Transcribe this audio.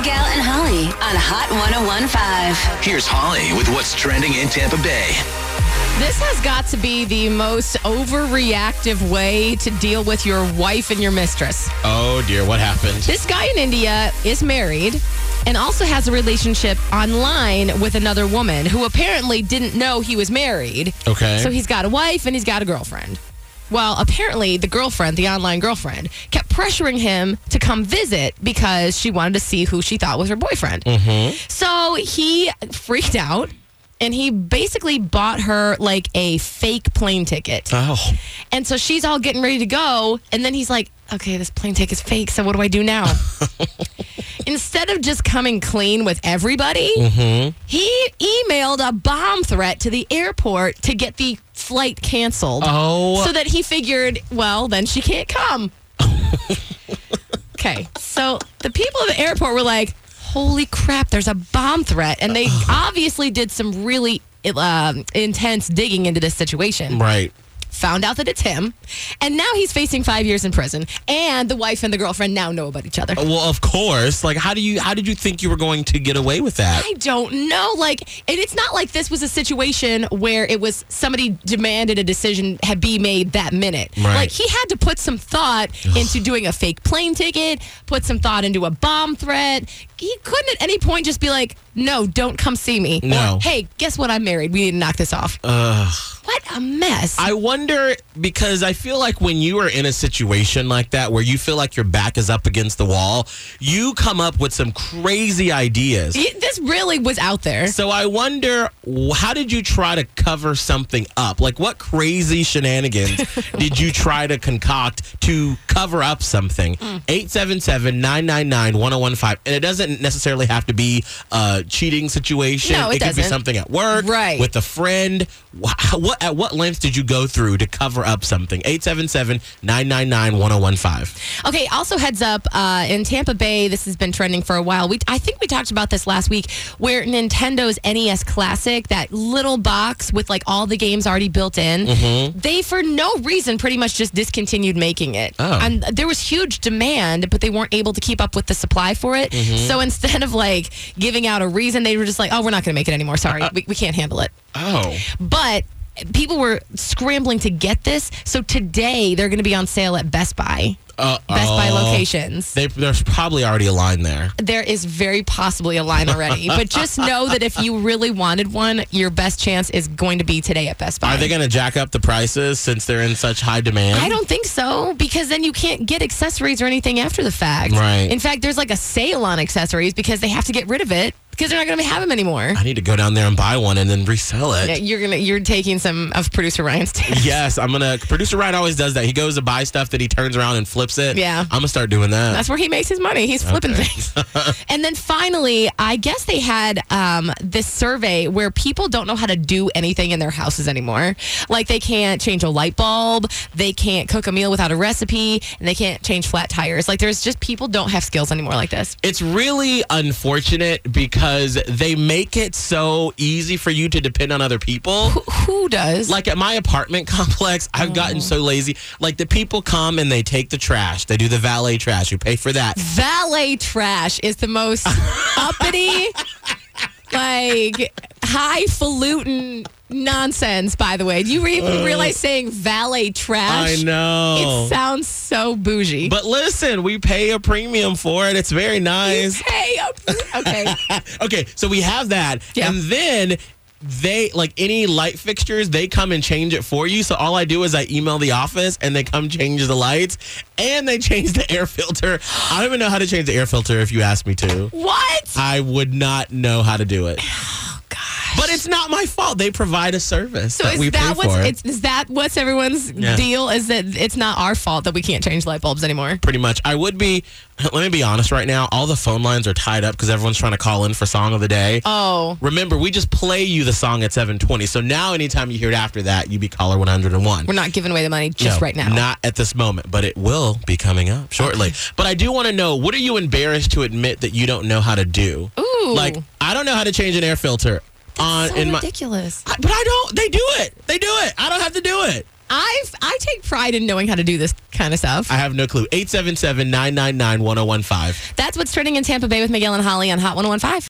Miguel and Holly on Hot 101.5. Here's Holly with what's trending in Tampa Bay. This has got to be the most overreactive way to deal with your wife and your mistress. Oh, dear. What happened? This guy in India is married and also has a relationship online with another woman who apparently didn't know he was married. Okay. So he's got a wife and he's got a girlfriend. Well, apparently the girlfriend, the online girlfriend, kept pressuring him to come visit because she wanted to see who she thought was her boyfriend. Mm-hmm. So he freaked out. And he basically bought her like a fake plane ticket. Oh. And so she's all getting ready to go. And then he's like, okay, this plane ticket's fake. So what do I do now? Instead of just coming clean with everybody, he emailed a bomb threat to the airport to get the flight canceled. Oh. So that he figured, well, then she can't come. Okay. So the people at the airport were like, holy crap, there's a bomb threat. And they obviously did some really intense digging into this situation. Right. Found out that it's him. And now he's facing 5 years in prison. And the wife and the girlfriend now know about each other. Well, of course. Like, how did you think you were going to get away with that? I don't know. Like, and it's not like this was a situation where it was somebody demanded a decision had be made that minute. Right. Like, he had to put some thought into doing a fake plane ticket, put some thought into a bomb threat. He couldn't at any point just be like, no, don't come see me. No. Or, hey, guess what? I'm married. We need to knock this off. What a mess. I wonder, because I feel like when you are in a situation like that where you feel like your back is up against the wall, you come up with some crazy ideas. This really was out there. So I wonder, how did you try to cover something up? Like, what crazy shenanigans did you try to concoct to cover up something? 877-999-1015. And it doesn't necessarily have to be a cheating situation. No, it could be doesn't. something at work, Right. with a friend. At what lengths did you go through to cover up something? 877-999-1015. Okay, also heads up, in Tampa Bay, this has been trending for a while. I think we talked about this last week, where Nintendo's NES Classic, that little box with like all the games already built in, they for no reason pretty much just discontinued making it. Oh. And there was huge demand, but they weren't able to keep up with the supply for it. So instead of like giving out a reason, they were just like, oh, we're not going to make it anymore. Sorry, we can't handle it. Oh. But people were scrambling to get this. So today they're going to be on sale at Best Buy. Best Buy locations. There's probably already a line there. There is very possibly a line already. But just know that if you really wanted one, your best chance is going to be today at Best Buy. Are they going to jack up the prices since they're in such high demand? I don't think so, because then you can't get accessories or anything after the fact. Right. In fact, there's like a sale on accessories because they have to get rid of it because they're not going to have them anymore. I need to go down there and buy one and then resell it. Yeah, you're taking some of producer Ryan's tips. Yes, producer Ryan always does that. He goes to buy stuff that he turns around and flips it. Yeah. I'm going to start doing that. That's where he makes his money. He's flipping things. And then finally, I guess they had this survey where people don't know how to do anything in their houses anymore. Like they can't change a light bulb, they can't cook a meal without a recipe, and they can't change flat tires. Like there's just people don't have skills anymore like this. It's really unfortunate because they make it so easy for you to depend on other people. Who does? Like at my apartment complex, I've gotten so lazy. Like the people come and they take the trash. They do the valet trash. You pay for that. Valet trash is the most uppity, like highfalutin nonsense, by the way. Do you even realize saying valet trash? I know. It sounds so bougie. But listen, we pay a premium for it. It's very nice. Okay. Okay, so we have that. Yeah. And then they, like any light fixtures, they come and change it for you. So all I do is I email the office and they come change the lights and they change the air filter. I don't even know how to change the air filter if you ask me to. What? I would not know how to do it. But it's not my fault. They provide a service So that we pay for. is that what's everyone's deal? Is that it's not our fault that we can't change light bulbs anymore? Pretty much. Let me be honest right now. All the phone lines are tied up because everyone's trying to call in for Song of the Day. Oh. Remember, we just play you the song at 7:20. So now anytime you hear it after that, you be caller 101. We're not giving away the money just right now. Not at this moment, but it will be coming up shortly. Okay. But I do want to know, what are you embarrassed to admit that you don't know how to do? Ooh. Like, I don't know how to change an air filter. That's so ridiculous. But I don't. They do it. I don't have to do it. I take pride in knowing how to do this kind of stuff. I have no clue. 877-999-1015. That's what's trending in Tampa Bay with Miguel and Holly on Hot 101.5.